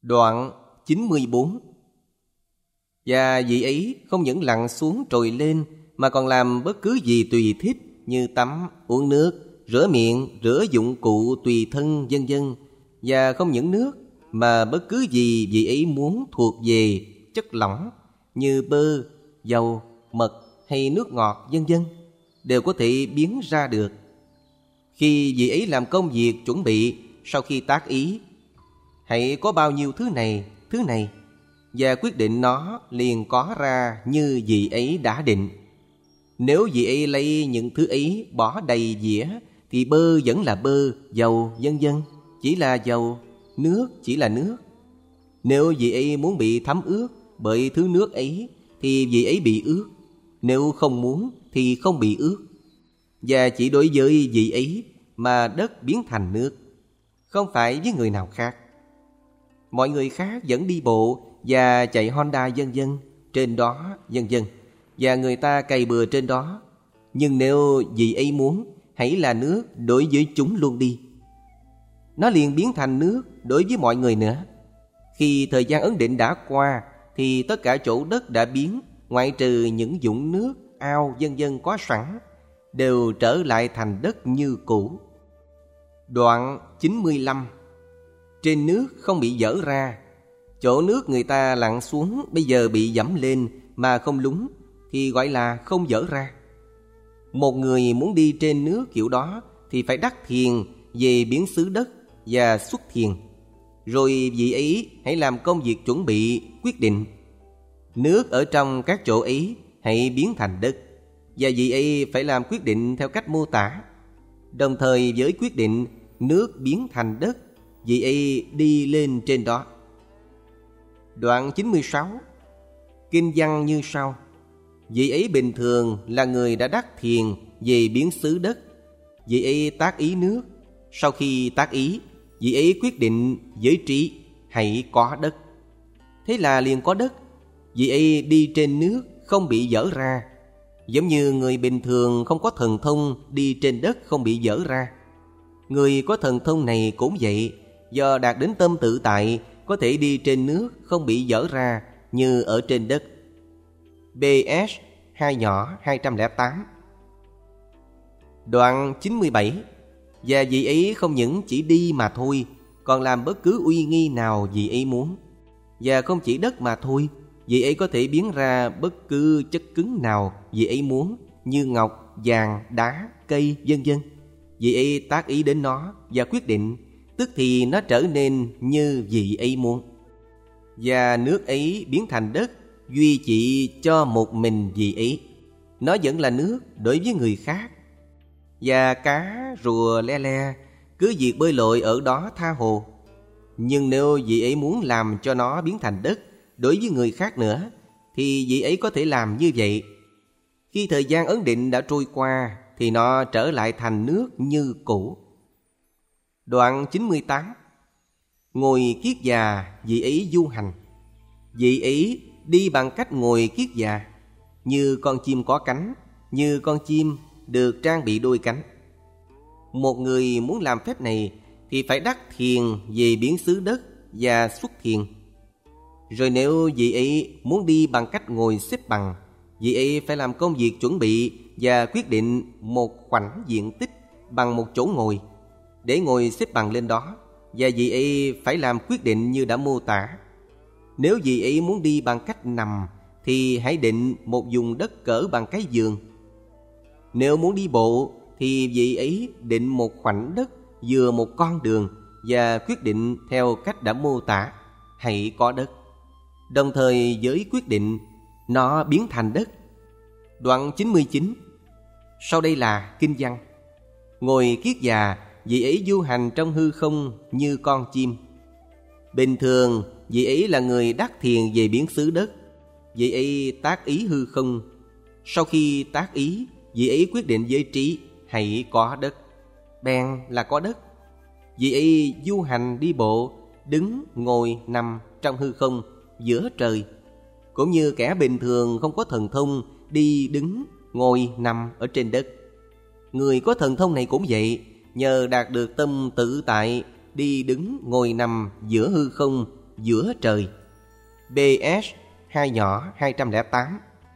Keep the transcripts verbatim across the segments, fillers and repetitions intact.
Đoạn chín mươi bốn. Và vị ấy không những lặn xuống trồi lên, mà còn làm bất cứ gì tùy thích, như tắm, uống nước, rửa miệng, rửa dụng cụ tùy thân, vân vân. Và không những nước, mà bất cứ gì vị ấy muốn thuộc về chất lỏng, như bơ, dầu, mật hay nước ngọt, vân vân, đều có thể biến ra được. Khi vị ấy làm công việc chuẩn bị, sau khi tác ý, hãy có bao nhiêu thứ này, thứ này, và quyết định nó liền có ra như vị ấy đã định. Nếu vị ấy lấy những thứ ấy bỏ đầy dĩa, thì bơ vẫn là bơ, dầu, vân vân, chỉ là dầu, nước chỉ là nước. Nếu vị ấy muốn bị thấm ướt bởi thứ nước ấy, thì vị ấy bị ướt. Nếu không muốn thì không bị ướt. Và chỉ đối với vị ấy mà đất biến thành nước, không phải với người nào khác. Mọi người khác vẫn đi bộ và chạy Honda vân vân trên đó, vân vân, và người ta cày bừa trên đó. Nhưng nếu vị ấy muốn, hãy là nước đối với chúng luôn đi. Nó liền biến thành nước đối với mọi người nữa. Khi thời gian ấn định đã qua, thì tất cả chỗ đất đã biến, ngoại trừ những vũng nước, ao, vân vân có sẵn, đều trở lại thành đất như cũ. Đoạn chín mươi lăm. Trên nước không bị dở ra. Chỗ nước người ta lặn xuống bây giờ bị dẫm lên mà không lún, thì gọi là không dở ra. Một người muốn đi trên nước kiểu đó thì phải đắc thiền về biến xứ đất và xuất thiền. Rồi vị ấy hãy làm công việc chuẩn bị, quyết định. Nước ở trong các chỗ ấy hãy biến thành đất, và vị ấy phải làm quyết định theo cách mô tả. Đồng thời với quyết định nước biến thành đất, vị ấy đi lên trên đó. Đoạn chín mươi sáu. Kinh văn như sau. Vị ấy bình thường là người đã đắc thiền về biến xứ đất. Vị ấy tác ý nước. Sau khi tác ý, vị ấy quyết định với trí hãy có đất. Thế là liền có đất. Vị ấy đi trên nước không bị dở ra. Giống như người bình thường không có thần thông đi trên đất không bị dở ra. Người có thần thông này cũng vậy, do đạt đến tâm tự tại, có thể đi trên nước không bị dở ra như ở trên đất. bê ét hai nhỏ hai không tám. Đoạn chín mươi bảy. Và vị ấy không những chỉ đi mà thôi, còn làm bất cứ uy nghi nào vị ấy muốn. Và không chỉ đất mà thôi, vị ấy có thể biến ra bất cứ chất cứng nào vị ấy muốn, như ngọc, vàng, đá, cây, vân vân. Vị ấy tác ý đến nó và quyết định, tức thì nó trở nên như vị ấy muốn. Và nước ấy biến thành đất, duy chỉ cho một mình vị ấy. Nó vẫn là nước đối với người khác. Và cá, rùa, le le cứ việc bơi lội ở đó tha hồ. Nhưng nếu vị ấy muốn làm cho nó biến thành đất đối với người khác nữa, thì vị ấy có thể làm như vậy. Khi thời gian ấn định đã trôi qua, thì nó trở lại thành nước như cũ. Đoạn chín mươi tám. Ngồi kiết già, vị ấy du hành. Vị ấy đi bằng cách ngồi kiết già, như con chim có cánh, như con chim được trang bị đôi cánh. Một người muốn làm phép này thì phải đắc thiền về biến xứ đất và xuất thiền. Rồi nếu vị ấy muốn đi bằng cách ngồi xếp bằng, vị ấy phải làm công việc chuẩn bị và quyết định một khoảnh diện tích bằng một chỗ ngồi, để ngồi xếp bằng lên đó, và vị ấy phải làm quyết định như đã mô tả. Nếu vị ấy muốn đi bằng cách nằm, thì hãy định một vùng đất cỡ bằng cái giường. Nếu muốn đi bộ, thì vị ấy định một khoảnh đất vừa một con đường, và quyết định theo cách đã mô tả, hãy có đất. Đồng thời với quyết định, nó biến thành đất. Đoạn chín mươi chín. Sau đây là kinh văn. Ngồi kiết già, vị ấy du hành trong hư không như con chim. Bình thường, vị ấy là người đắc thiền về biến xứ đất. Vị ấy tác ý hư không. Sau khi tác ý, vị ấy quyết định với trí hãy có đất. Bèn là có đất. Vị ấy du hành đi bộ, đứng, ngồi, nằm trong hư không giữa trời. Cũng như kẻ bình thường không có thần thông đi đứng, ngồi, nằm ở trên đất. Người có thần thông này cũng vậy, nhờ đạt được tâm tự tại, đi đứng, ngồi, nằm giữa hư không giữa trời. bê ét hai nhỏ hai trăm lẻ tám.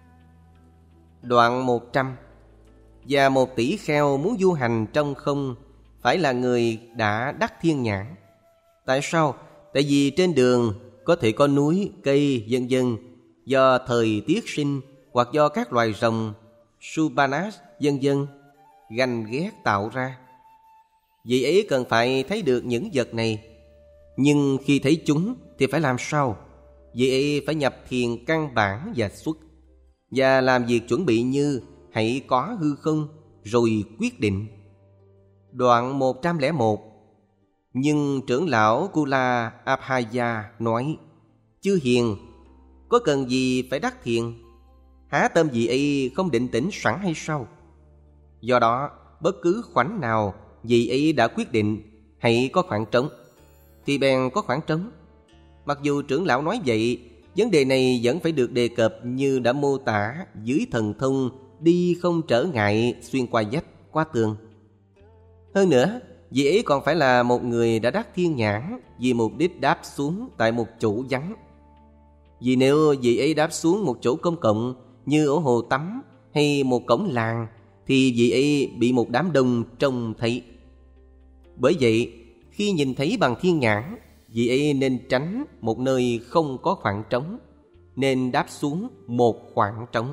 Đoạn một trăm. Và một tỷ kheo muốn du hành trong không phải là người đã đắc thiên nhãn. Tại sao? Tại vì trên đường có thể có núi, cây, vân vân, do thời tiết sinh hoặc do các loài rồng, Subanas, vân vân, ganh ghét tạo ra. Vì ấy cần phải thấy được những vật này. Nhưng khi thấy chúng thì phải làm sao? Vì ấy phải nhập thiền căn bản và xuất, và làm việc chuẩn bị như hãy có hư không, rồi quyết định. Đoạn một trăm lẻ một. Nhưng trưởng lão Kula Abhaya nói: Chư hiền, có cần gì phải đắc thiền? Há tâm vị ấy không định tĩnh sẵn hay sao? Do đó, bất cứ khoảnh nào vị ấy đã quyết định hãy có khoảng trống, thì bèn có khoảng trống. Mặc dù trưởng lão nói vậy, vấn đề này vẫn phải được đề cập như đã mô tả dưới thần thông đi không trở ngại xuyên qua vách, qua tường. Hơn nữa, vị ấy còn phải là một người đã đắc thiên nhãn vì mục đích đáp xuống tại một chỗ vắng. Vì nếu vị ấy đáp xuống một chỗ công cộng như ở hồ tắm hay một cổng làng, thì vị ấy bị một đám đông trông thấy. Bởi vậy, khi nhìn thấy bằng thiên nhãn, vị ấy nên tránh một nơi không có khoảng trống, nên đáp xuống một khoảng trống.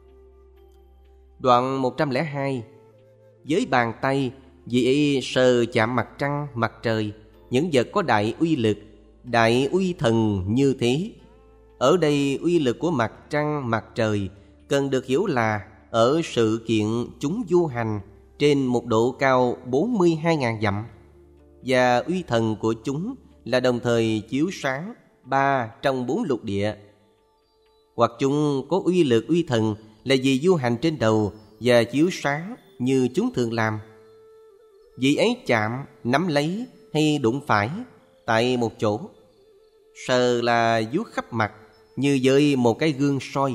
Đoạn một trăm lẻ hai. Với bàn tay, vị ấy sờ chạm mặt trăng, mặt trời, những vật có đại uy lực, đại uy thần như thế. Ở đây uy lực của mặt trăng, mặt trời cần được hiểu là ở sự kiện chúng du hành trên một độ cao bốn mươi hai nghìn dặm, và uy thần của chúng là đồng thời chiếu sáng ba trong bốn lục địa. Hoặc chúng có uy lực uy thần là vì du hành trên đầu và chiếu sáng như chúng thường làm. Vị ấy chạm, nắm lấy hay đụng phải tại một chỗ. Sờ là vuốt khắp mặt như với một cái gương soi.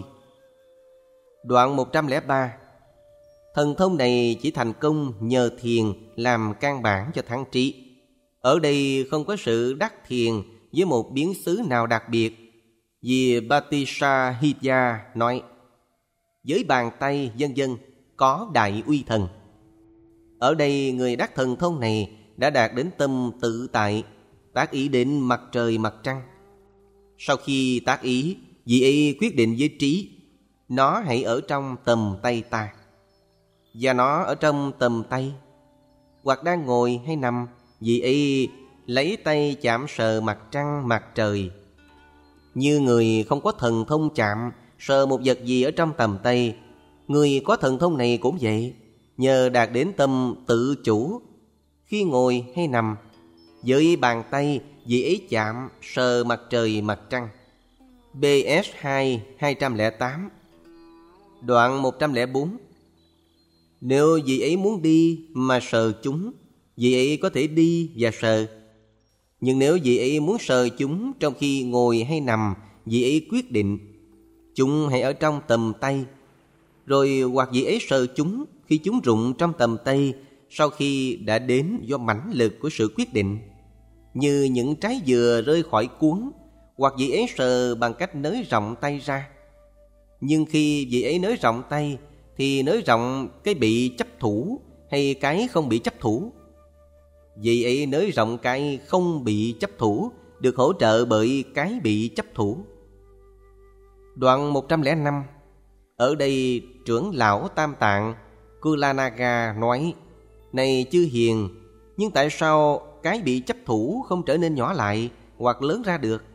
Đoạn một trăm lẻ ba. Thần thông này chỉ thành công nhờ thiền làm căn bản cho thắng trí. Ở đây không có sự đắc thiền với một biến xứ nào đặc biệt. Vì Bhattisahidya nói: với bàn tay vân vân có đại uy thần. Ở đây người đắc thần thông này đã đạt đến tâm tự tại, tác ý đến mặt trời mặt trăng. Sau khi tác ý, vị ấy quyết định với trí, nó hãy ở trong tầm tay ta, và nó ở trong tầm tay. Hoặc đang ngồi hay nằm, vị ấy lấy tay chạm sờ mặt trăng mặt trời. Như người không có thần thông chạm sờ một vật gì ở trong tầm tay, người có thần thông này cũng vậy, nhờ đạt đến tâm tự chủ. Khi ngồi hay nằm, với bàn tay vị ấy chạm sờ mặt trời mặt trăng. bê ét hai hai trăm lẻ tám. Đoạn một trăm lẻ bốn. Nếu vị ấy muốn đi mà sờ chúng, vị ấy có thể đi và sờ. Nhưng nếu vị ấy muốn sờ chúng trong khi ngồi hay nằm, vị ấy quyết định chúng hãy ở trong tầm tay. Rồi hoặc vị ấy sờ chúng khi chúng rụng trong tầm tay sau khi đã đến do mãnh lực của sự quyết định, như những trái dừa rơi khỏi cuống. Hoặc vị ấy sờ bằng cách nới rộng tay ra. Nhưng khi vị ấy nới rộng tay thì nới rộng cái bị chấp thủ hay cái không bị chấp thủ. Vị ấy nới rộng cái không bị chấp thủ, được hỗ trợ bởi cái bị chấp thủ. Đoạn một trăm lẻ năm. Ở đây trưởng lão Tam Tạng Kulanaga nói: này chư hiền, nhưng tại sao cái bị chấp thủ không trở nên nhỏ lại hoặc lớn ra được?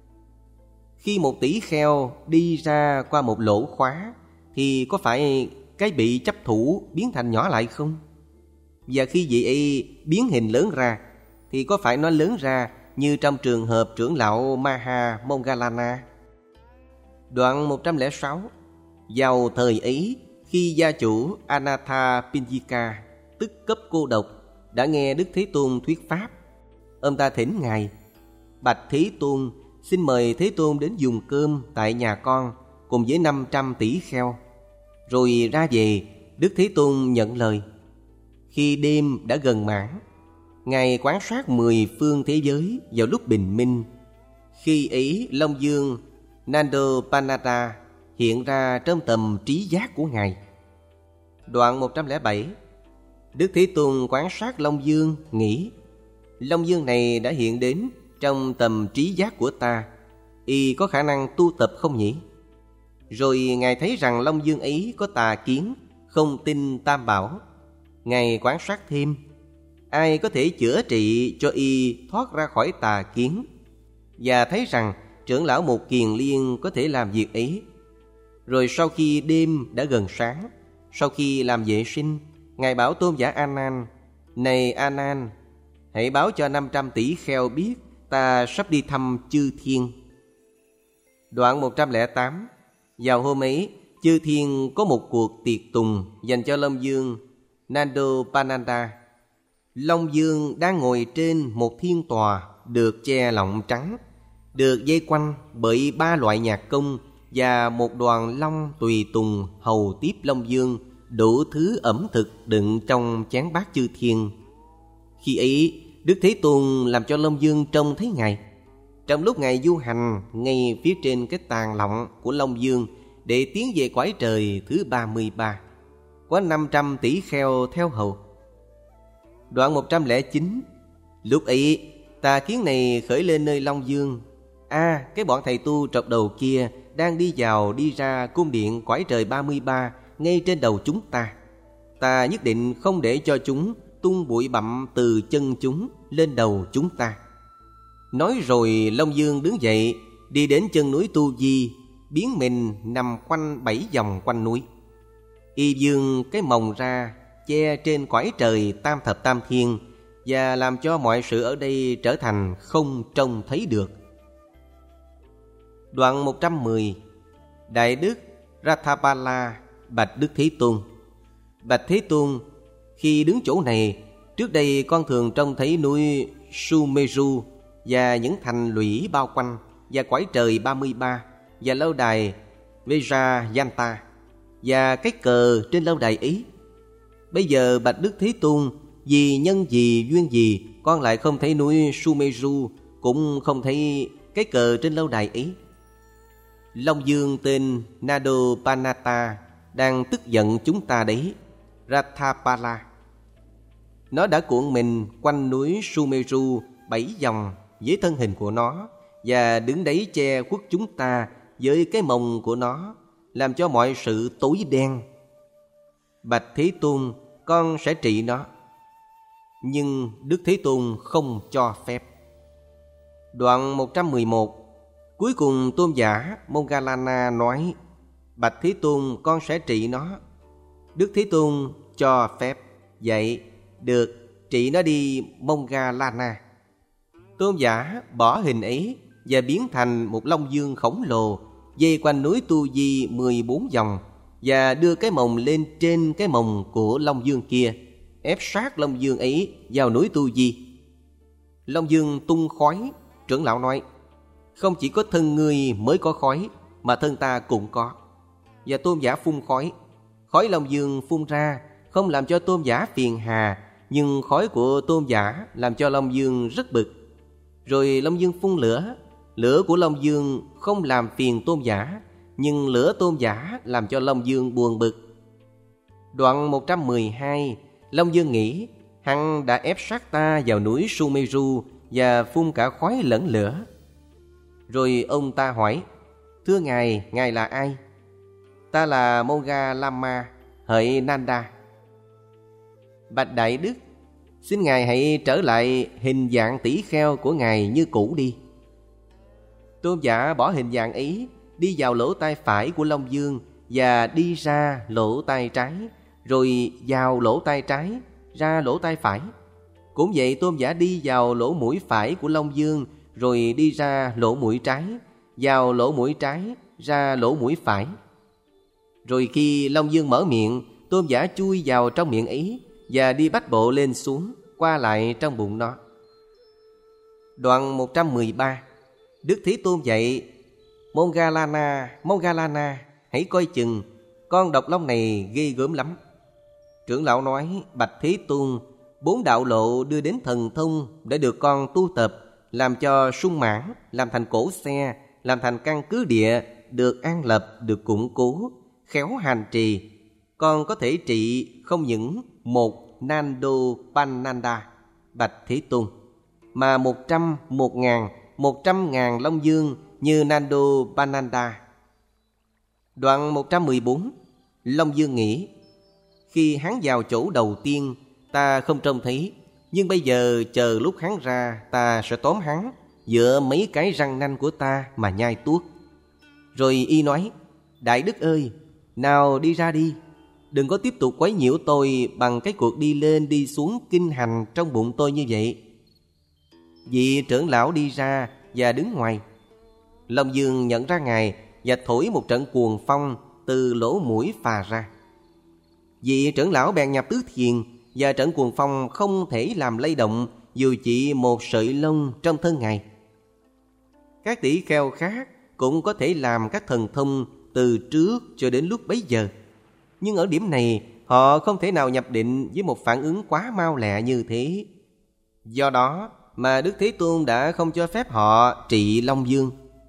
Khi một tỷ kheo đi ra qua một lỗ khóa thì có phải cái bị chấp thủ biến thành nhỏ lại không? Và khi vị ấy biến hình lớn ra thì có phải nó lớn ra như trong trường hợp trưởng lão Maha Moggallana? Đoạn một trăm lẻ sáu. Vào thời ấy, khi gia chủ Anathapindika, tức cấp cô độc, đã nghe Đức Thế Tôn thuyết pháp, ông ta thỉnh Ngài: bạch Thế Tôn, xin mời Thế Tôn đến dùng cơm tại nhà con cùng với năm trăm tỷ kheo. Rồi ra về, Đức Thế Tôn nhận lời. Khi đêm đã gần mãn, Ngài quan sát mười phương thế giới vào lúc bình minh. Khi ấy Long Dương Nandapanata hiện ra trong tầm trí giác của Ngài. Đoạn một trăm lẻ bảy. Đức Thế Tôn quan sát Long Dương, nghĩ: Long Dương này đã hiện đến trong tầm trí giác của ta, y có khả năng tu tập không nhỉ? Rồi Ngài thấy rằng Long Dương ấy có tà kiến, không tin Tam Bảo. Ngài quan sát thêm: ai có thể chữa trị cho y thoát ra khỏi tà kiến? Và thấy rằng trưởng lão Một Kiền Liên có thể làm việc ấy. Rồi sau khi đêm đã gần sáng, sau khi làm vệ sinh, Ngài bảo tôn giả A Nan: này A Nan, hãy báo cho năm trăm tỷ kheo biết ta sắp đi thăm chư thiên. Đoạn một trăm lẻ tám. Vào hôm ấy, chư thiên có một cuộc tiệc tùng dành cho Long Dương Nandapananda. Long Dương đang ngồi trên một thiên tòa được che lọng trắng, được dây quanh bởi ba loại nhạc công và một đoàn long tùy tùng hầu tiếp Long Dương đủ thứ ẩm thực đựng trong chén bát chư thiên. Khi ấy, Đức Thế Tôn làm cho Long Dương trông thấy Ngài. Trong lúc Ngài du hành ngay phía trên cái tàn lọng của Long Dương để tiến về cõi trời thứ ba mươi ba, có năm trăm tỷ kheo theo hầu. Đoạn một trăm lẻ chín. Lúc ấy, tà kiến này khởi lên nơi Long Dương: a à, cái bọn thầy tu trọc đầu kia đang đi vào đi ra cung điện cõi trời ba mươi ba ngay trên đầu chúng ta. Ta nhất định không để cho chúng tung bụi bặm từ chân chúng lên đầu chúng ta. Nói rồi Long Dương đứng dậy, đi đến chân núi Tu Di, biến mình nằm quanh bảy vòng quanh núi. Y dương cái mồng ra che trên cõi trời tam thập tam thiên, và làm cho mọi sự ở đây trở thành không trông thấy được. Đoạn một trăm mười. Đại đức Rathabala bạch Đức Thế Tôn: bạch Thế Tôn, khi đứng chỗ này, trước đây con thường trông thấy núi Sumeru và những thành lũy bao quanh, và cõi trời ba mươi ba, và lâu đài Vajrayanta, và cái cờ trên lâu đài ấy. Bây giờ bạch Đức Thế Tôn, vì nhân gì duyên gì con lại không thấy núi Sumeru, cũng không thấy cái cờ trên lâu đài ấy? Long Dương tên Nandapanata đang tức giận chúng ta đấy, Rathabala. Nó đã cuộn mình quanh núi Sumeru bảy vòng với thân hình của nó, và đứng đấy che khuất chúng ta với cái mồng của nó, làm cho mọi sự tối đen. Bạch Thế Tôn, con sẽ trị nó. Nhưng Đức Thế Tôn không cho phép. Đoạn một trăm mười một. Cuối cùng tôn giả Moggallana nói: bạch Thế Tôn, con sẽ trị nó. Đức Thế Tôn cho phép. Vậy được, trị nó đi Moggallana. Tôn giả bỏ hình ấy và biến thành một Long Dương khổng lồ, dây quanh núi Tu Di mười bốn vòng, và đưa cái mồng lên trên cái mồng của Long Dương kia, ép sát Long Dương ấy vào núi Tu Di. Long Dương tung khói. Trưởng lão nói: không chỉ có thân ngươi mới có khói, mà thân ta cũng có. Và tôn giả phun khói. Khói Long Dương phun ra không làm cho tôn giả phiền hà, nhưng khói của tôn giả làm cho Long Dương rất bực. Rồi Long Dương phun lửa. Lửa của Long Dương không làm phiền tôn giả, nhưng lửa tôn giả làm cho Long Dương buồn bực. Đoạn một trăm mười hai. Long Dương nghĩ: hắn đã ép sát ta vào núi Sumeru và phun cả khói lẫn lửa. Rồi ông ta hỏi: thưa ngài, ngài là ai? Ta là Moggallama, hỡi Nanda. Bạch Đại Đức, xin ngài hãy trở lại hình dạng tỷ kheo của ngài như cũ đi. Tôn giả bỏ hình dạng ấy, đi vào lỗ tai phải của Long Dương và đi ra lỗ tai trái, rồi vào lỗ tai trái, ra lỗ tai phải. Cũng vậy, tôn giả đi vào lỗ mũi phải của Long Dương, rồi đi ra lỗ mũi trái, vào lỗ mũi trái, ra lỗ mũi phải. Rồi khi Long Dương mở miệng, tôn giả chui vào trong miệng ấy và đi bách bộ lên xuống, qua lại trong bụng nó. Đoạn một trăm mười ba. Đức Thế Tôn dạy: Moggallana, Moggallana, hãy coi chừng, con độc long này ghê gớm lắm. Trưởng lão nói: bạch Thế Tôn, bốn đạo lộ đưa đến thần thông đã được con tu tập, làm cho sung mãn, làm thành cỗ xe, làm thành căn cứ địa, được an lập, được củng cố, khéo hành trì, còn có thể trị không những một Nando Pananda, bạch Thế Tôn, mà một trăm, một ngàn, một trăm ngàn Long Dương như Nando Pananda. Đoạn một trăm mười bốn, Long Dương nghĩ: khi hắn vào chỗ đầu tiên, ta không trông thấy, nhưng bây giờ chờ lúc hắn ra, ta sẽ tóm hắn, dựa mấy cái răng nanh của ta mà nhai tuốt. Rồi y nói: Đại Đức ơi, nào đi ra đi, đừng có tiếp tục quấy nhiễu tôi bằng cái cuộc đi lên đi xuống kinh hành trong bụng tôi như vậy. Vị trưởng lão đi ra và đứng ngoài. Long Dương nhận ra Ngài và thổi một trận cuồng phong từ lỗ mũi phà ra. Vị trưởng lão bèn nhập tứ thiền, và trận cuồng phong không thể làm lay động dù chỉ một sợi lông trong thân Ngài. Các tỷ kheo khác cũng có thể làm các thần thông từ trước cho đến lúc bấy giờ, nhưng ở điểm này họ không thể nào nhập định với một phản ứng quá mau lẹ như thế. Do đó mà Đức Thế Tôn đã không cho phép họ trị Long Dương.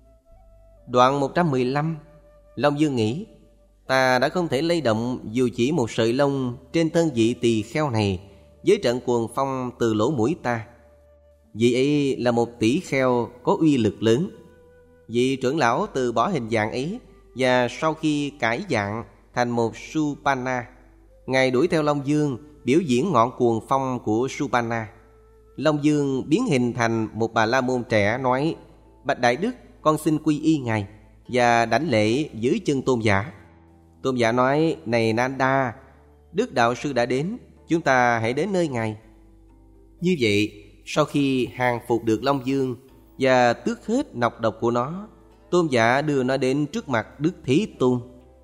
Đoạn một trăm mười lăm, Long Dương nghĩ: ta đã không thể lay động dù chỉ một sợi lông trên thân vị tỳ kheo này với trận cuồng phong từ lỗ mũi ta. Vị ấy là một tỷ kheo có uy lực lớn. Vị trưởng lão từ bỏ hình dạng ấy, và sau khi cải dạng thành một Supana, Ngài đuổi theo Long Dương biểu diễn ngọn cuồng phong của Supana. Long Dương biến hình thành một bà la môn trẻ, nói: Bạch Đại Đức, con xin quy y Ngài, và đảnh lễ dưới chân tôn giả. Tôn giả nói: Này Nanda, Đức Đạo Sư đã đến, chúng ta hãy đến nơi Ngài. Như vậy, sau khi hàng phục được Long Dương và tước hết nọc độc của nó, tôn giả đưa nó đến trước mặt Đức Thế Tôn.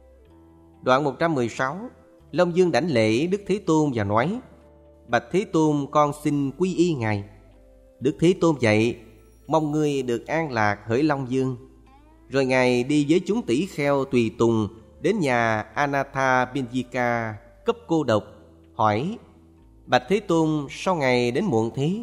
Đoạn một trăm mười sáu, Long Dương đảnh lễ Đức Thế Tôn và nói: Bạch Thế Tôn, con xin quy y Ngài. Đức Thế Tôn dạy: Mong ngươi được an lạc hỡi Long Dương. Rồi Ngài đi với chúng tỷ kheo tùy tùng đến nhà Anatha Pinjika cấp cô độc, hỏi: Bạch Thế Tôn, sao Ngài đến muộn thế?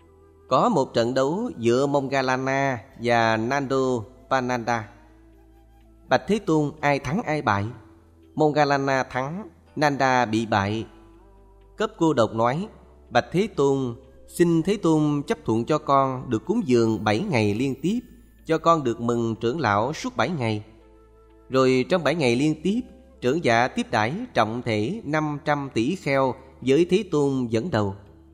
Có một trận đấu giữa Moggallana và Nando Pananda. Bạch Thế Tôn, ai thắng ai bại? Moggallana thắng, Nanda bị bại. Cấp cô độc nói: Bạch Thế Tôn, xin Thế Tôn chấp thuận cho con được cúng dường bảy ngày liên tiếp, cho con được mừng trưởng lão suốt bảy ngày. Rồi trong bảy ngày liên tiếp, trưởng giả tiếp đãi trọng thể năm trăm tỷ kheo với Thế Tôn dẫn đầu.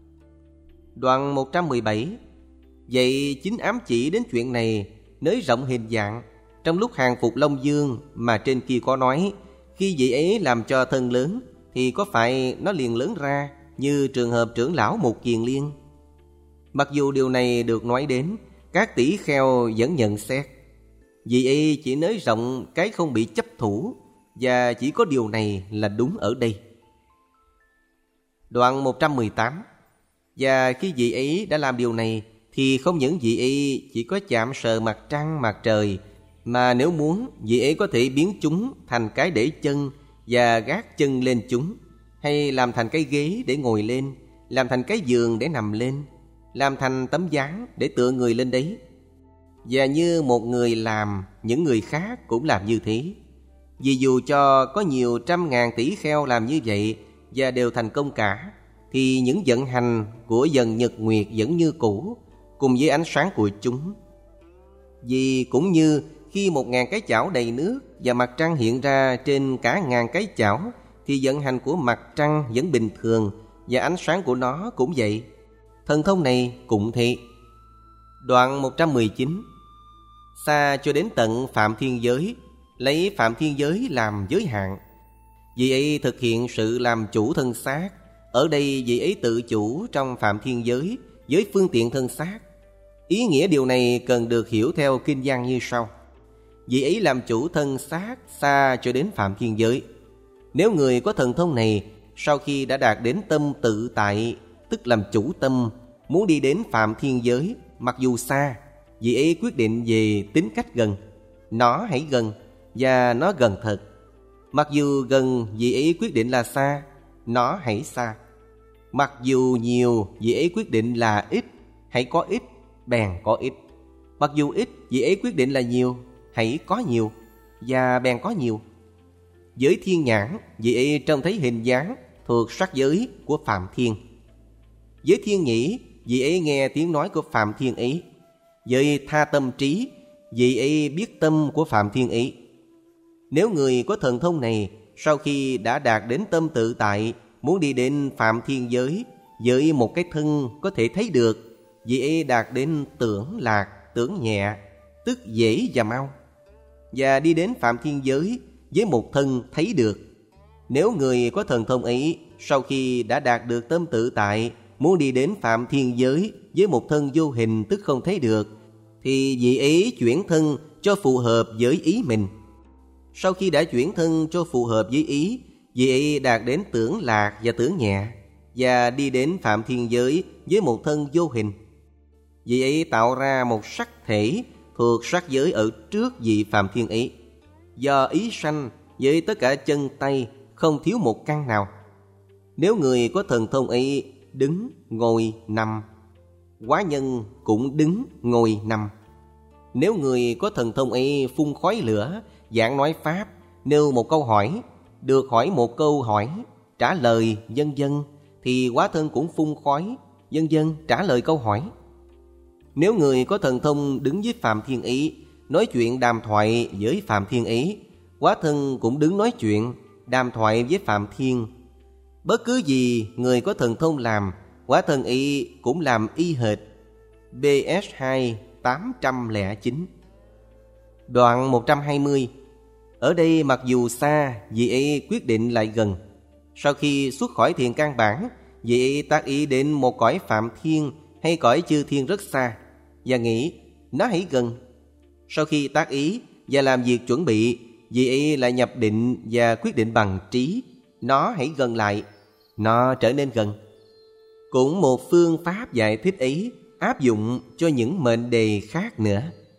Đoạn một trăm mười bảy, vậy chính ám chỉ đến chuyện này, nới rộng hình dạng. Trong lúc hàng phục Long Dương mà trên kia có nói, khi vị ấy làm cho thân lớn, thì có phải nó liền lớn ra như trường hợp trưởng lão Một Kiền Liên? Mặc dù điều này được nói đến, các tỷ kheo vẫn nhận xét vị ấy chỉ nới rộng cái không bị chấp thủ, và chỉ có điều này là đúng ở đây. Đoạn một trăm mười tám, và khi vị ấy đã làm điều này, thì không những vị ấy chỉ có chạm sờ mặt trăng mặt trời, mà nếu muốn, vị ấy có thể biến chúng thành cái để chân và gác chân lên chúng, hay làm thành cái ghế để ngồi lên, làm thành cái giường để nằm lên, làm thành tấm ván để tựa người lên đấy. Và như một người làm, những người khác cũng làm như thế. Vì dù cho có nhiều trăm ngàn tỷ kheo làm như vậy và đều thành công cả, thì những vận hành của dần nhật nguyệt vẫn như cũ, cùng với ánh sáng của chúng. Vì cũng như khi một ngàn cái chảo đầy nước và mặt trăng hiện ra trên cả ngàn cái chảo, thì vận hành của mặt trăng vẫn bình thường, và ánh sáng của nó cũng vậy. Thần thông này cũng thế. Đoạn một trăm mười chín, xa cho đến tận Phạm Thiên Giới, lấy Phạm Thiên Giới làm giới hạn. Vị ấy thực hiện sự làm chủ thân xác. Ở đây vị ấy tự chủ trong Phạm Thiên Giới với phương tiện thân xác. Ý nghĩa điều này cần được hiểu theo kinh văn như sau: vị ấy làm chủ thân xác xa cho đến Phạm Thiên Giới. Nếu người có thần thông này, sau khi đã đạt đến tâm tự tại, tức làm chủ tâm, muốn đi đến Phạm Thiên Giới, mặc dù xa, vị ấy quyết định về tính cách gần. Nó hãy gần, và nó gần thật. Mặc dù gần, vị ấy quyết định là xa, nó hãy xa. Mặc dù nhiều, vị ấy quyết định là ít, hãy có ít. bèn có ít. Mặc dù ít, vị ấy quyết định là nhiều, hãy có nhiều, và bèn có nhiều. Với thiên nhãn, vị ấy trông thấy hình dáng thuộc sắc giới của Phạm Thiên. Với thiên nhĩ, vị ấy nghe tiếng nói của Phạm Thiên ấy. Với tha tâm trí, vị ấy biết tâm của Phạm Thiên ấy. Nếu người có thần thông này, sau khi đã đạt đến tâm tự tại, muốn đi đến Phạm Thiên giới, với một cái thân có thể thấy được, vị ấy đạt đến tưởng lạc, tưởng nhẹ, tức dễ và mau. Và đi đến Phạm Thiên giới với một thân thấy được. Nếu người có thần thông ấy, sau khi đã đạt được tâm tự tại, muốn đi đến Phạm Thiên giới với một thân vô hình tức không thấy được, thì vị ấy chuyển thân cho phù hợp với ý mình. Sau khi đã chuyển thân cho phù hợp với ý, vị ấy đạt đến tưởng lạc và tưởng nhẹ, và đi đến Phạm Thiên giới với một thân vô hình. Vị ấy tạo ra một sắc thể thuộc sắc giới ở trước vị Phạm Thiên ấy. Do ý sanh với tất cả chân tay, không thiếu một căn nào. Nếu người có thần thông ấy đứng, ngồi, nằm, quá nhân cũng đứng, ngồi, nằm. Nếu người có thần thông ấy phun khói lửa, giảng nói pháp, nêu một câu hỏi, được hỏi một câu hỏi, trả lời vân vân, thì hóa thân cũng phun khói, vân vân trả lời câu hỏi. Nếu người có thần thông đứng với Phạm Thiên ấy, nói chuyện đàm thoại với Phạm Thiên ấy, hóa thân cũng đứng nói chuyện, đàm thoại với Phạm Thiên. Bất cứ gì người có thần thông làm, hóa thân ấy cũng làm y hệt. B S hai tám không chín. Đoạn một trăm hai mươi. Ở đây mặc dù xa, vị ấy quyết định lại gần. Sau khi xuất khỏi thiền căn bản, vị ấy tác ý đến một cõi Phạm Thiên hay cõi chư thiên rất xa, và nghĩ nó hãy gần. Sau khi tác ý và làm việc chuẩn bị, vị ấy lại nhập định và quyết định bằng trí, nó hãy gần lại, nó trở nên gần. Cũng một phương pháp giải thích ấy áp dụng cho những mệnh đề khác nữa.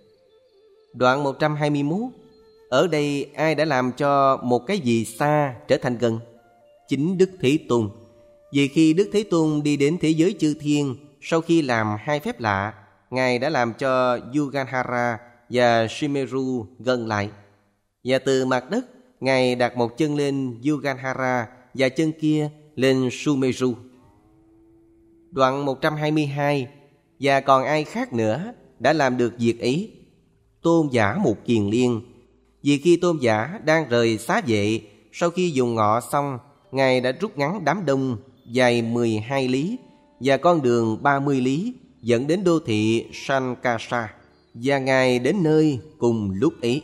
Đoạn một trăm hai mươi mốt. Ở đây ai đã làm cho một cái gì xa trở thành gần? Chính Đức Thế Tôn. Vì khi Đức Thế Tôn đi đến thế giới chư thiên, sau khi làm hai phép lạ, Ngài đã làm cho Yuganhara và Shimeru gần lại. Và từ mặt đất, Ngài đặt một chân lên Yuganhara và chân kia lên Sumeru. Đoạn một trăm hai mươi hai. Và còn ai khác nữa đã làm được việc ấy? Tôn giả Mục Kiền Liên. Vì khi tôn giả đang rời xá vệ, sau khi dùng ngọ xong, Ngài đã rút ngắn đám đông dài mười hai lý và con đường ba mươi lý dẫn đến đô thị Sankasa, và Ngài đến nơi cùng lúc ấy.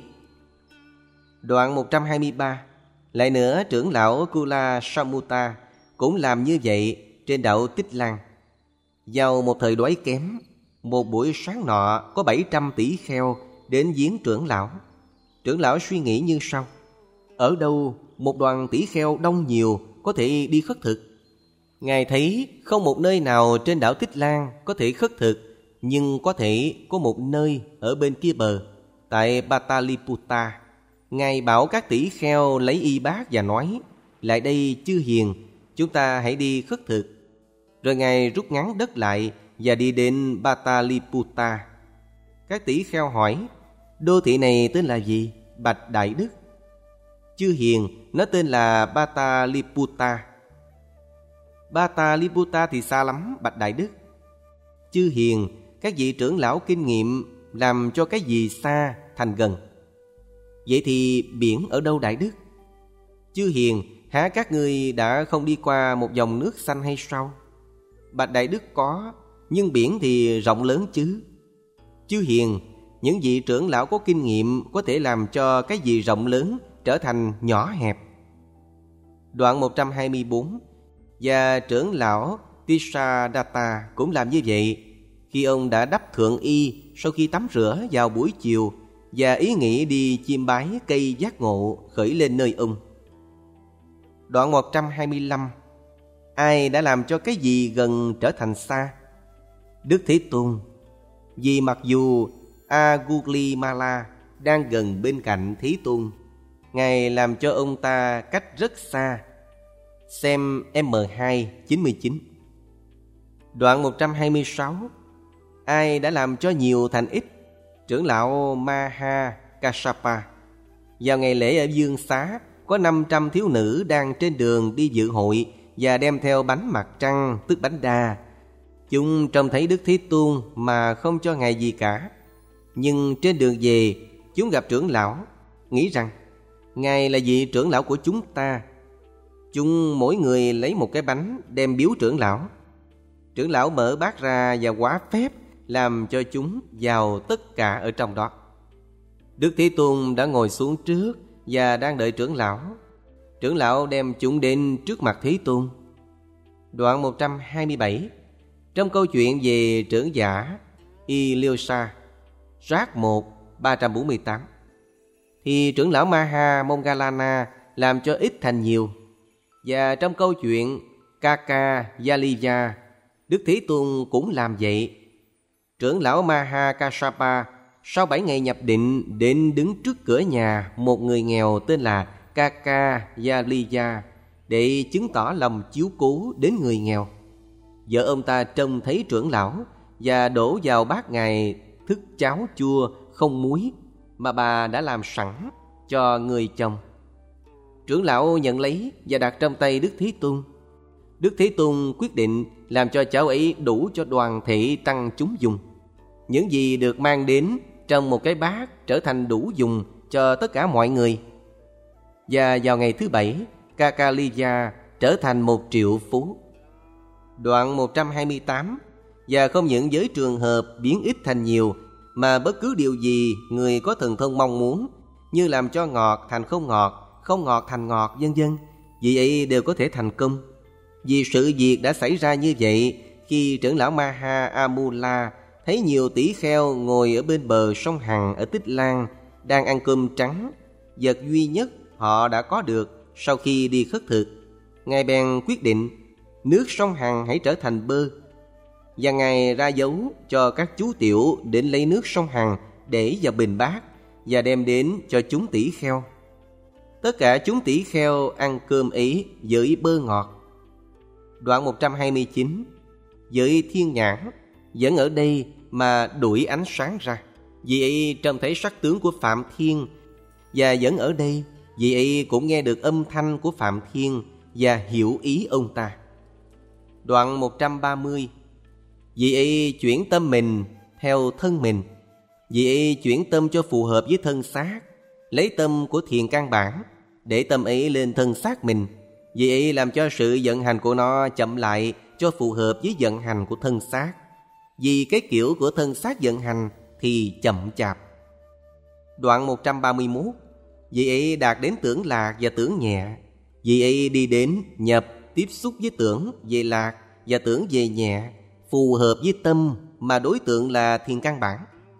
Đoạn một trăm hai mươi ba. Lại nữa, trưởng lão Kula Samutta cũng làm như vậy trên đảo Tích Lan. Vào một thời đói kém, một buổi sáng nọ có bảy trăm tỷ kheo đến viếng trưởng lão. Trưởng lão suy nghĩ như sau: ở đâu một đoàn tỷ kheo đông nhiều có thể đi khất thực? Ngài thấy không một nơi nào trên đảo Tích Lan có thể khất thực, nhưng có thể có một nơi ở bên kia bờ, tại Pataliputta. Ngài bảo các tỷ kheo lấy y bát và nói: lại đây chư hiền, chúng ta hãy đi khất thực. Rồi Ngài rút ngắn đất lại và đi đến Pataliputta. Các tỷ kheo hỏi: đô thị này tên là gì? Bạch Đại Đức. Chư hiền, nó tên là Pataliputta. Pataliputta thì xa lắm, Bạch Đại Đức. Chư hiền, các vị trưởng lão kinh nghiệm làm cho cái gì xa thành gần. Vậy thì biển ở đâu Đại Đức? Chư hiền, hả các ngươi đã không đi qua một dòng nước xanh hay sao? Bạch Đại Đức có, nhưng biển thì rộng lớn chứ. Chư hiền, những vị trưởng lão có kinh nghiệm có thể làm cho cái gì rộng lớn trở thành nhỏ hẹp. Đoạn một trăm hai mươi bốn. Và trưởng lão Tisadatta cũng làm như vậy. Khi ông đã đắp thượng y sau khi tắm rửa vào buổi chiều, và ý nghĩ đi chiêm bái cây giác ngộ khởi lên nơi ông. Đoạn một trăm hai mươi lăm. Ai đã làm cho cái gì gần trở thành xa? Đức Thế Tôn. Vì mặc dù Agulimala đang gần bên cạnh Thế Tôn, Ngài làm cho ông ta cách rất xa. Xem M hai chín mươi chín. Đoạn một trăm hai mươi sáu. ai đã làm cho nhiều thành ít? Trưởng lão Maha Kassapa. Vào ngày lễ ở Dương Xá, có năm trăm thiếu nữ đang trên đường đi dự hội và đem theo bánh mặt trăng, tức bánh đa. Chúng trông thấy Đức Thế Tôn mà không cho Ngài gì cả. Nhưng trên đường về, chúng gặp trưởng lão, nghĩ rằng Ngài là vị trưởng lão của chúng ta. Chúng mỗi người lấy một cái bánh đem biếu trưởng lão. Trưởng lão mở bát ra và hóa phép làm cho chúng vào tất cả ở trong đó. Đức Thế Tôn đã ngồi xuống trước và đang đợi trưởng lão. Trưởng lão đem chúng đến trước mặt Thế Tôn. Đoạn một trăm hai mươi bảy. Trong câu chuyện về trưởng giả Iliosa, Rác một, ba trăm bốn mươi tám, thì trưởng lão Maha Moggallana làm cho ít thành nhiều. Và trong câu chuyện Kaka Yaliya, Đức Thế Tôn cũng làm vậy. Trưởng lão Maha Kassapa sau bảy ngày nhập định đến đứng trước cửa nhà một người nghèo tên là Kaka Yaliya để chứng tỏ lòng chiếu cố đến người nghèo. Vợ ông ta trông thấy trưởng lão và đổ vào bát Ngài thức cháo chua không muối mà bà đã làm sẵn cho người chồng. Trưởng lão nhận lấy và đặt trong tay Đức Thế Tôn. Đức Thế Tôn quyết định làm cho cháo ấy đủ cho đoàn thể tăng chúng dùng. Những gì được mang đến trong một cái bát trở thành đủ dùng cho tất cả mọi người. Và vào ngày thứ bảy, Kakaliya trở thành một triệu phú. Đoạn một trăm hai mươi tám. Và không những với trường hợp biến ít thành nhiều, mà bất cứ điều gì người có thần thông mong muốn, như làm cho ngọt thành không ngọt, không ngọt thành ngọt, vân vân, vì ấy đều có thể thành công. Vì sự việc đã xảy ra như vậy khi trưởng lão Maha Amula thấy nhiều tỷ kheo ngồi ở bên bờ sông Hằng ở Tích Lan đang ăn cơm trắng, vật duy nhất họ đã có được sau khi đi khất thực. Ngài bèn quyết định nước sông Hằng hãy trở thành bơ, và Ngài ra dấu cho các chú tiểu đến lấy nước sông Hằng để vào bình bát và đem đến cho chúng tỷ kheo. Tất cả chúng tỷ kheo ăn cơm ấy với bơ ngọt. Đoạn một trăm hai mươi chín. Với thiên nhãn vẫn ở đây mà đuổi ánh sáng ra, vì ấy trông thấy sắc tướng của Phạm Thiên, và vẫn ở đây vì ấy cũng nghe được âm thanh của Phạm Thiên và hiểu ý ông ta. Đoạn một trăm ba mươi. Vì ấy chuyển tâm mình theo thân mình, vì ấy chuyển tâm cho phù hợp với thân xác, lấy tâm của thiền căn bản để tâm ấy lên thân xác mình, vì ấy làm cho sự vận hành của nó chậm lại cho phù hợp với vận hành của thân xác. Vì cái kiểu của thân xác vận hành thì chậm chạp. Đoạn một trăm ba mươi mốt. Vì ấy đạt đến tưởng lạc và tưởng nhẹ, vì ấy đi đến nhập tiếp xúc với tưởng về lạc và tưởng về nhẹ, phù hợp với tâm mà đối tượng là thiền căn bản.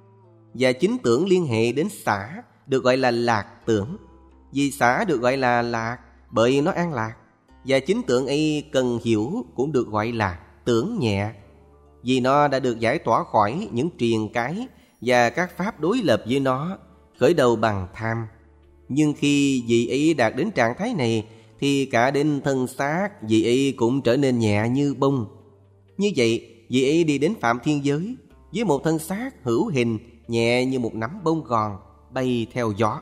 Và chính tưởng liên hệ đến xả được gọi là lạc tưởng, vì xả được gọi là lạc bởi nó an lạc. Và chính tưởng ấy cần hiểu cũng được gọi là tưởng nhẹ, vì nó đã được giải tỏa khỏi những triền cái và các pháp đối lập với nó, khởi đầu bằng tham. Nhưng khi vị ấy đạt đến trạng thái này thì cả đến thân xác vị ấy cũng trở nên nhẹ như bông. Như vậy, vị ấy đi đến Phạm Thiên Giới với một thân xác hữu hình nhẹ như một nắm bông gòn bay theo gió.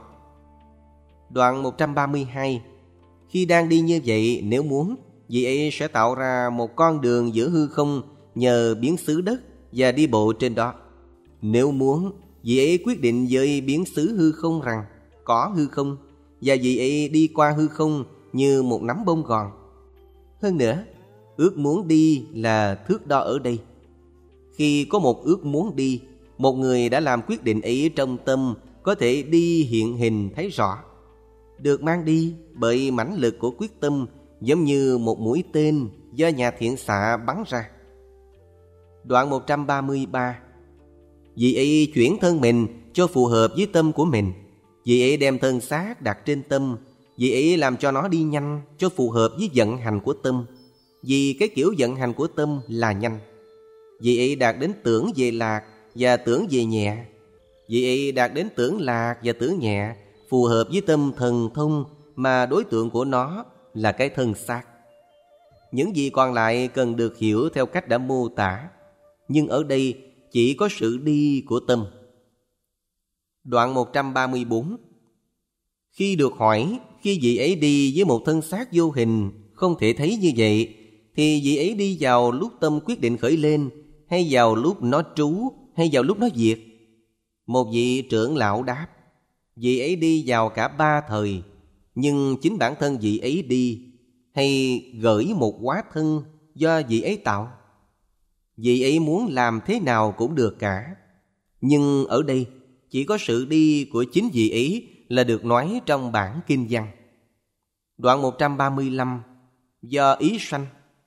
Đoạn một trăm ba mươi hai. Khi đang đi như vậy, nếu muốn, vị ấy sẽ tạo ra một con đường giữa hư không nhờ biến xứ đất và đi bộ trên đó. Nếu muốn, vị ấy quyết định với biến xứ hư không rằng có hư không, và vị ấy đi qua hư không như một nắm bông gòn. Hơn nữa, ước muốn đi là thước đo ở đây. Khi có một ước muốn đi, một người đã làm quyết định ấy trong tâm có thể đi hiện hình thấy rõ, được mang đi bởi mãnh lực của quyết tâm, giống như một mũi tên do nhà thiện xạ bắn ra. Đoạn một trăm ba mươi ba. Vị ấy chuyển thân mình cho phù hợp với tâm của mình, vị ấy đem thân xác đặt trên tâm, vị ấy làm cho nó đi nhanh cho phù hợp với vận hành của tâm, vì cái kiểu vận hành của tâm là nhanh. Vị ấy đạt đến tưởng về lạc và tưởng về nhẹ, vị ấy đạt đến tưởng lạc và tưởng nhẹ, phù hợp với tâm thần thông mà đối tượng của nó là cái thân xác. Những gì còn lại cần được hiểu theo cách đã mô tả. Nhưng ở đây, chỉ có sự đi của tâm. Đoạn một trăm ba mươi bốn. Khi được hỏi, khi vị ấy đi với một thân xác vô hình, không thể thấy như vậy, thì vị ấy đi vào lúc tâm quyết định khởi lên, hay vào lúc nó trú, hay vào lúc nó diệt? Một vị trưởng lão đáp, vị ấy đi vào cả ba thời, nhưng chính bản thân vị ấy đi, hay gửi một hóa thân do vị ấy tạo? Vị ấy muốn làm thế nào cũng được cả. Nhưng ở đây, chỉ có sự đi của chính vị ấy là được nói trong bản kinh văn. Đoạn một trăm ba mươi lăm. Do ý sanh.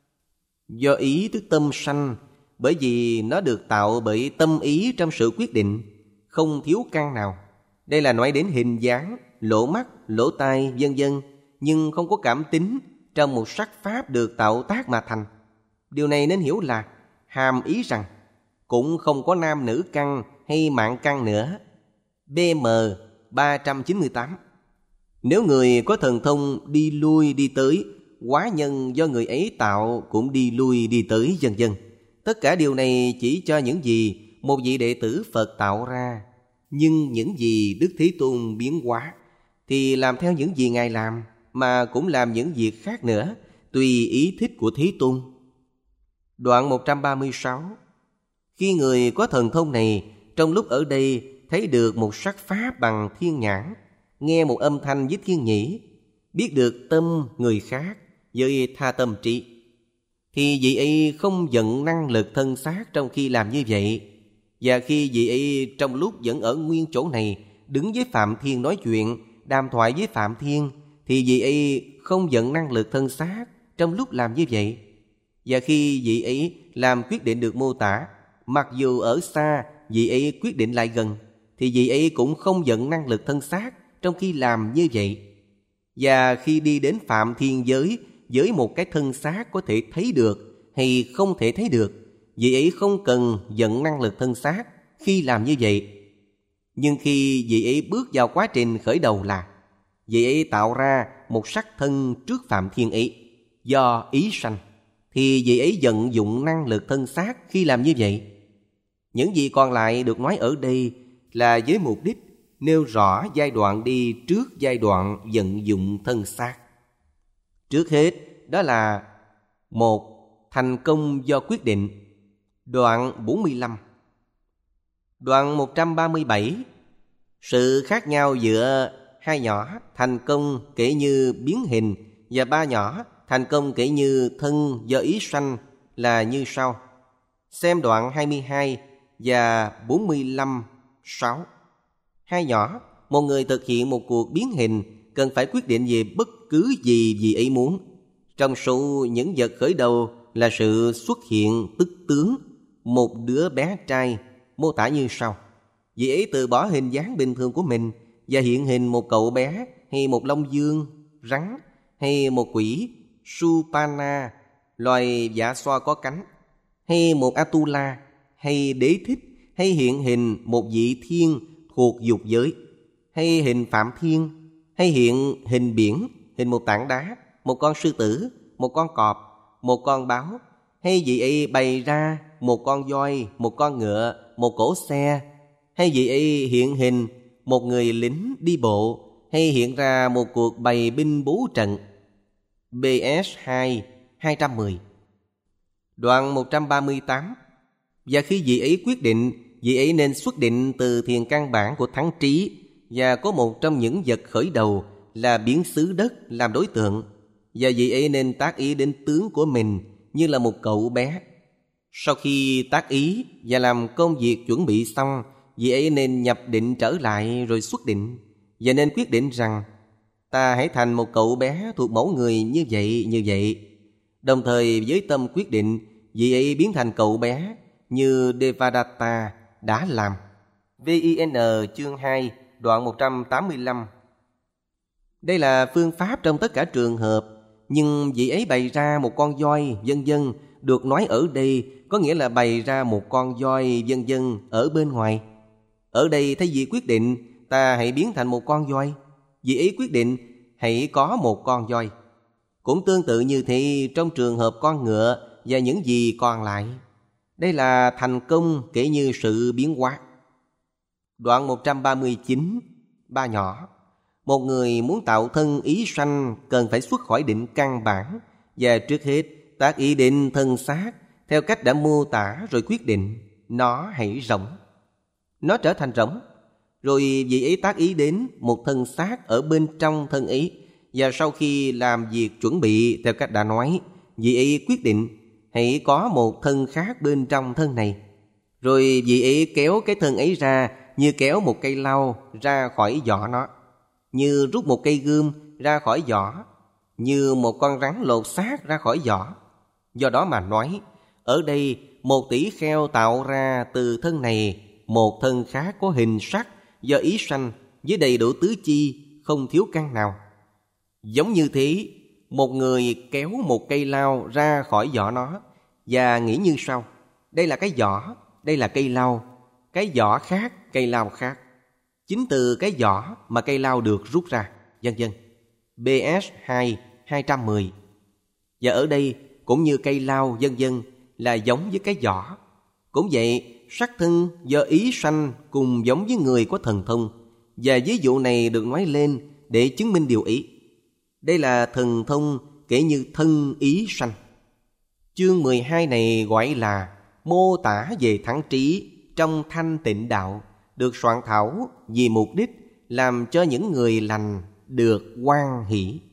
Do ý tức tâm sanh, bởi vì nó được tạo bởi tâm ý trong sự quyết định, không thiếu căn nào. Đây là nói đến hình dáng, lỗ mắt, lỗ tai, vân vân, nhưng không có cảm tính trong một sắc pháp được tạo tác mà thành. Điều này nên hiểu là hàm ý rằng cũng không có nam nữ căn hay mạng căn nữa. B M ba trăm chín mươi tám. Nếu người có thần thông đi lui đi tới, hóa nhân do người ấy tạo cũng đi lui đi tới, vân vân. Tất cả điều này chỉ cho những gì một vị đệ tử Phật tạo ra. Nhưng những gì Đức Thế Tôn biến hóa thì làm theo những gì Ngài làm, mà cũng làm những việc khác nữa, tùy ý thích của Thế Tôn. Đoạn một trăm ba mươi sáu. Khi người có thần thông này, trong lúc ở đây thấy được một sắc pháp bằng thiên nhãn, nghe một âm thanh với thiên nhĩ, biết được tâm người khác với tha tâm trí, thì vị ấy không giận năng lực thân xác trong khi làm như vậy. Và khi vị ấy trong lúc vẫn ở nguyên chỗ này, đứng với Phạm Thiên nói chuyện, đàm thoại với Phạm Thiên, thì vị ấy không giận năng lực thân xác trong lúc làm như vậy. Và khi vị ấy làm quyết định được mô tả, mặc dù ở xa vị ấy quyết định lại gần, thì vị ấy cũng không giận năng lực thân xác trong khi làm như vậy. Và khi đi đến Phạm Thiên giới với một cái thân xác có thể thấy được hay không thể thấy được, vị ấy không cần giận năng lực thân xác khi làm như vậy. Nhưng khi vị ấy bước vào quá trình khởi đầu là vị ấy tạo ra một sắc thân trước Phạm Thiên ấy do ý sanh, thì vị ấy vận dụng năng lực thân xác khi làm như vậy. Những gì còn lại được nói ở đây là với mục đích nêu rõ giai đoạn đi trước giai đoạn vận dụng thân xác. Trước hết đó là một. Thành công do quyết định. Đoạn bốn mươi lăm. Đoạn một trăm ba mươi bảy. Sự khác nhau giữa hai nhỏ thành công kể như biến hình và ba nhỏ thành công kể như thân do ý sanh là như sau. Xem đoạn hai mươi hai và bốn mươi lăm sáu. Hai nhỏ, một người thực hiện một cuộc biến hình cần phải quyết định về bất cứ gì vị ấy muốn. Trong số những vật khởi đầu là sự xuất hiện tức tướng một đứa bé trai, mô tả như sau. Vị ấy từ bỏ hình dáng bình thường của mình và hiện hình một cậu bé hay một long dương, rắn hay một quỷ Supana, loài dạ xoa có cánh, hay một Atula hay đế thích, hay hiện hình một vị thiên thuộc dục giới, hay hình Phạm Thiên, hay hiện hình biển, hình một tảng đá, một con sư tử, một con cọp, một con báo, hay vị ấy bày ra một con voi, một con ngựa, một cỗ xe, hay vị ấy hiện hình một người lính đi bộ, hay hiện ra một cuộc bày binh bố trận. B S hai hai trăm mười. Đoạn một trăm ba mươi tám. Và khi vị ấy quyết định, vị ấy nên xuất định từ thiền căn bản của thắng trí, và có một trong những vật khởi đầu là biến xứ đất làm đối tượng, và vị ấy nên tác ý đến tướng của mình như là một cậu bé. Sau khi tác ý và làm công việc chuẩn bị xong, vị ấy nên nhập định trở lại rồi xuất định, và nên quyết định rằng ta hãy thành một cậu bé thuộc mẫu người như vậy như vậy. Đồng thời với tâm quyết định, vị ấy biến thành cậu bé như Devadatta đã làm. Vin chương hai đoạn một trăm tám mươi lăm. Đây là phương pháp trong tất cả trường hợp, nhưng vị ấy bày ra một con voi vân vân được nói ở đây có nghĩa là bày ra một con voi vân vân ở bên ngoài. Ở đây thay vì quyết định ta hãy biến thành một con voi, vị ấy quyết định hãy có một con voi. Cũng tương tự như thế trong trường hợp con ngựa và những gì còn lại. Đây là thành công kể như sự biến hóa. Đoạn một trăm ba mươi chín, ba nhỏ. Một người muốn tạo thân ý sanh cần phải xuất khỏi định căn bản, và trước hết tác ý định thân xác theo cách đã mô tả rồi quyết định nó hãy rỗng. Nó trở thành rỗng. Rồi vị ấy tác ý đến một thân xác ở bên trong thân ý, và sau khi làm việc chuẩn bị theo cách đã nói, vị ấy quyết định hãy có một thân khác bên trong thân này. Rồi vị ấy kéo cái thân ấy ra như kéo một cây lau ra khỏi vỏ nó, như rút một cây gươm ra khỏi vỏ, như một con rắn lột xác ra khỏi vỏ. Do đó mà nói, ở đây một tỷ kheo tạo ra từ thân này một thân khác có hình sắc do ý sanh, với đầy đủ tứ chi, không thiếu căn nào. Giống như thế, một người kéo một cây lao ra khỏi vỏ nó và nghĩ như sau: đây là cái vỏ, đây là cây lao. Cái vỏ khác, cây lao khác. Chính từ cái vỏ mà cây lao được rút ra, vân vân. bê ét hai, hai trăm mười. Và ở đây cũng như cây lao vân vân là giống với cái vỏ. Cũng vậy, sắc thân do ý sanh cùng giống với người có thần thông, và ví dụ này được nói lên để chứng minh điều ý. Đây là thần thông kể như thân ý sanh. Chương mười hai này gọi là mô tả về thắng trí trong thanh tịnh đạo, được soạn thảo vì mục đích làm cho những người lành được hoan hỷ.